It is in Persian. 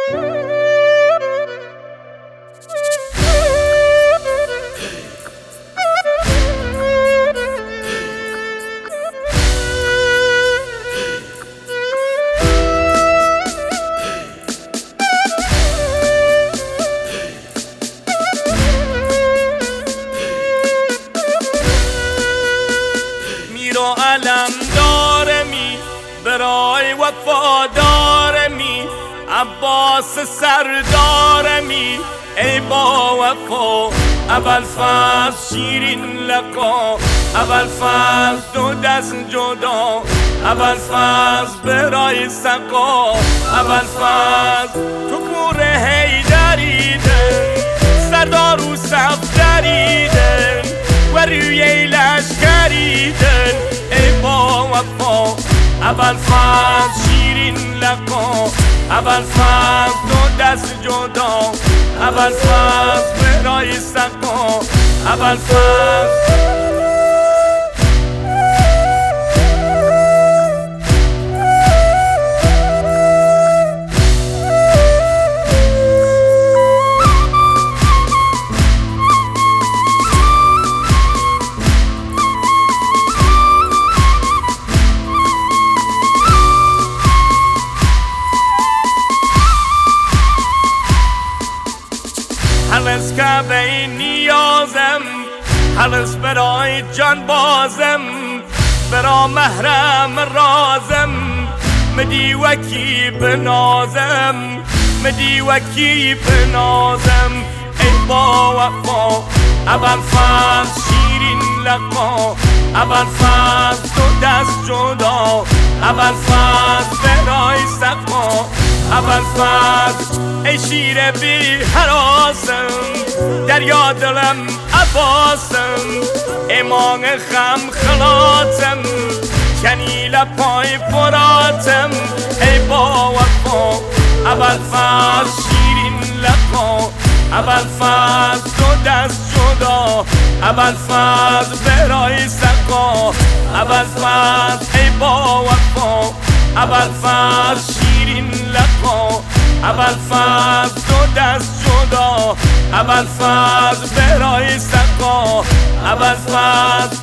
علم دارمی برای وفادارمی عباس سردارمی ای با وفا اول فصل شیرین لقا اول فصل دو دست جدا اول فصل برای سقا اول فصل تو پور هیدریدن سردار و صف دریدن و روی لشکریدن ای با وفا اول فصل شیرین لقا اول فصل دو دست جدا اول فصل برای سقا اول فصل هرس کعبه نیازم هرس برای جان بازم برا محرم رازم مدی وکی بنازم مدی وکی بنازم ای با وفا اول فصل شیرین لقا اول فصل دو دست جدا اول فصل برای سقا اول فصل ای شیر بی حراسم دریا دلم عباسم ایمان خم خلاتم کنیل پای فراتم ای با وفا اول فصل شیرین لقا اول فصل دو دست جدا اول فصل برای سقا اول فصل ای با وفا اول فصل شیرین لقا اول فصل دو دست جدا اول فصل برای سقا اول فصل